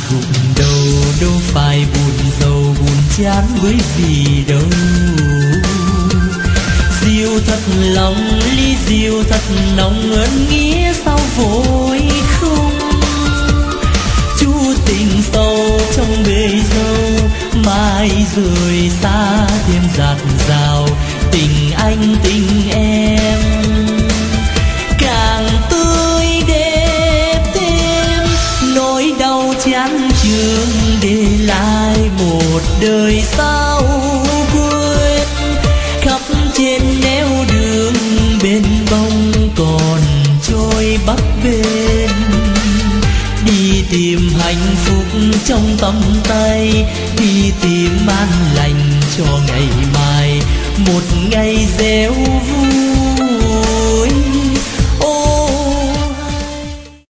gục đầu đâu phải buồn giàu buồn chán với vì đâu. Rượu thật lòng ly rượu thật nồng ơn nghĩa sao vội không. Chú tình sâu trong bể dâu mai rời xa thêm dạt dào. Tình anh tình em càng tươi đẹp thêm. Nỗi đau chán chường để lại một đời sao quên. Khắp trên nẻo đường bên bông còn trôi bắc bên. Đi tìm hạnh phúc trong tầm tay, đi tìm an lành cho ngày mai, một ngày gieo vui.